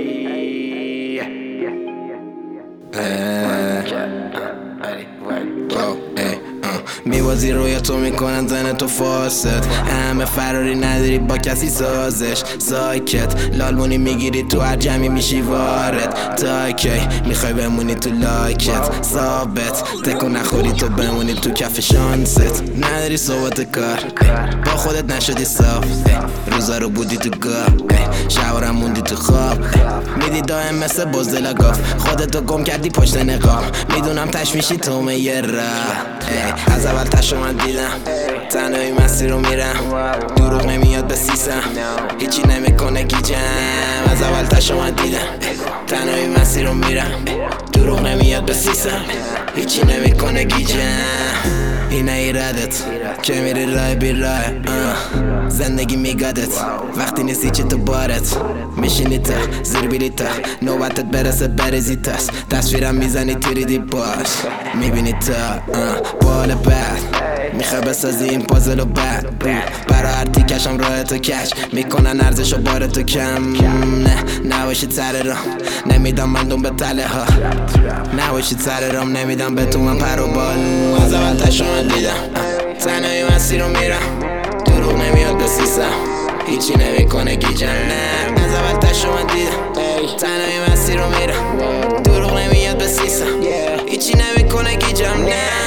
میبازی روی تو میکنن زن تو فاسد، همه فراری نداری با کسی سازش. ساکت لالمونی میگیری تو هر جمعی میشی وارد. تا کی میخوای بمونی تو لاکت ثابت؟ تکون نخوری تو بمونی تو کف شانست. نداری صحبت کار با خودت نشدی صاف، روزا رو بودی تو گاه، شوارم موندی تو خواب. میدی دائم مثل بزدل گاف، خودتو گم کردی پشت نقاب. میدونم تش میشی تو یه راه، از اول تشو من دیدم، تنهایی مسیر رو میرم، دروغ نمیاد به سیسم، هیچی نمیکنه گیجم. از اول تشو من دیدم، تنهایی مسیر رو میرم، دروغ نمیاد به سیسم، هیچی نمیکنه گیجم. اینه ایرادت که میری رای بی رای، زندگی میگادت وقتی نیستی چی تو بارت. میشینی تا زیر بیری تا نوبتت برسه بریزی تاس، تصویرم میزنی تیریدی باش. میبینی تا بال بعد میخوای بسازی این پازل و بعد برا هر تیکشم راه تو کش میکنن ارزش و بار تو کم. نه نباشید سر رام، نمیدم من دوم به تله ها، نباشید سر رام، نمیدم به تو من پر و بال. از اول تشو من دیدم، تنهایی مسیر رو میرم، دروغ نمیاد به سیسم، هیچی نمیکنه گیجم. نه از اول تشو من دیدم، تنهایی مسیر رو میرم، دروغ نمیاد به سیسم، هیچی نمیکنه گیجم. نه